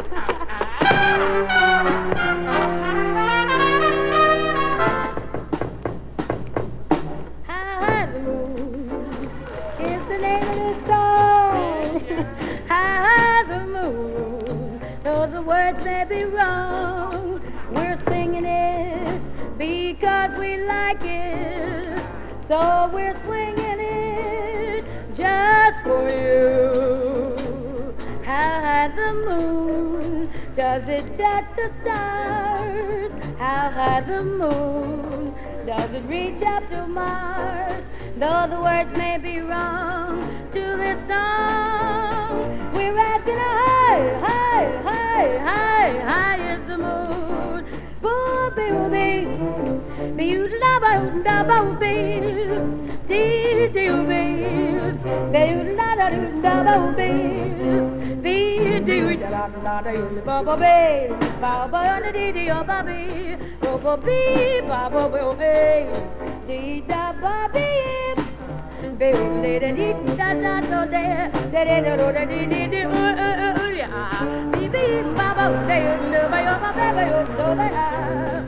High the moon is the name of this song. High the moon, though the words may be wrong, we're singing it because we like it. So we're swinging it just for you. How high the moon, does it touch the stars? How high the moon, does it reach up to Mars? Though the words may be wrong to this song, we're asking high, high, high, high, high is the moon. Booby, booby, be da ba da ba be, dee dee be da da da ba be, be dee da da da ba ba be, ba ba dee dee ba be, ba ba be, ba ba be, dee da ba be, be da dee da da da da da da da dee dee dee yeah, be be ba ba de ba yo ba ba yo do da.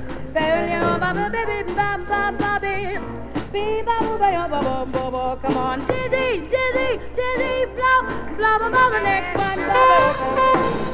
Come on, dizzy, dizzy, dizzy, blow, blow above the next one.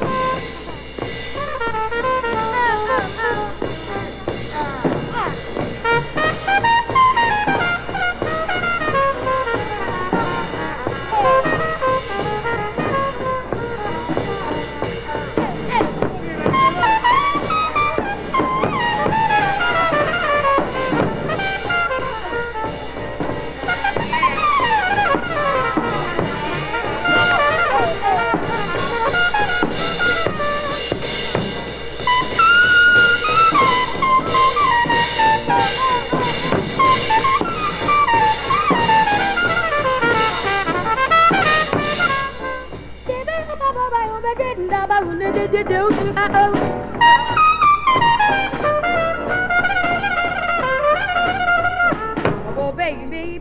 Baby,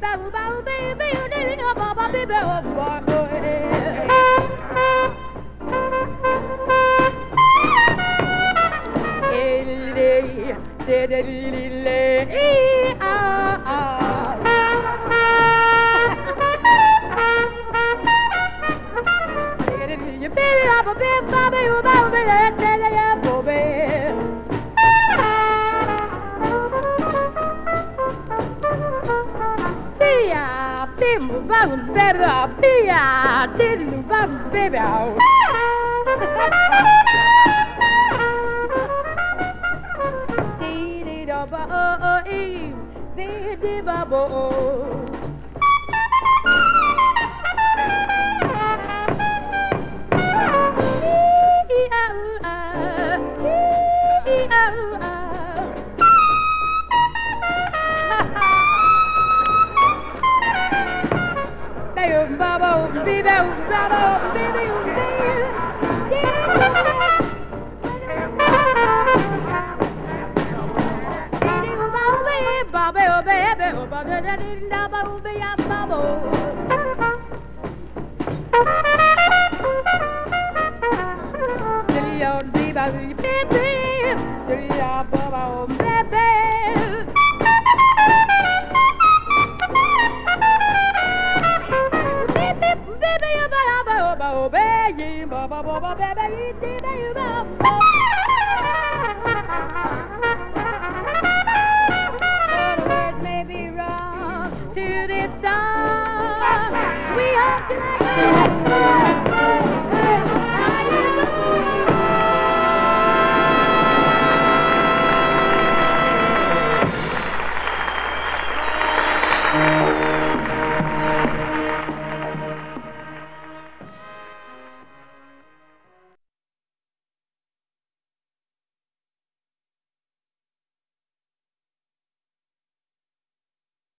may be wrong to this song. We hope you like it.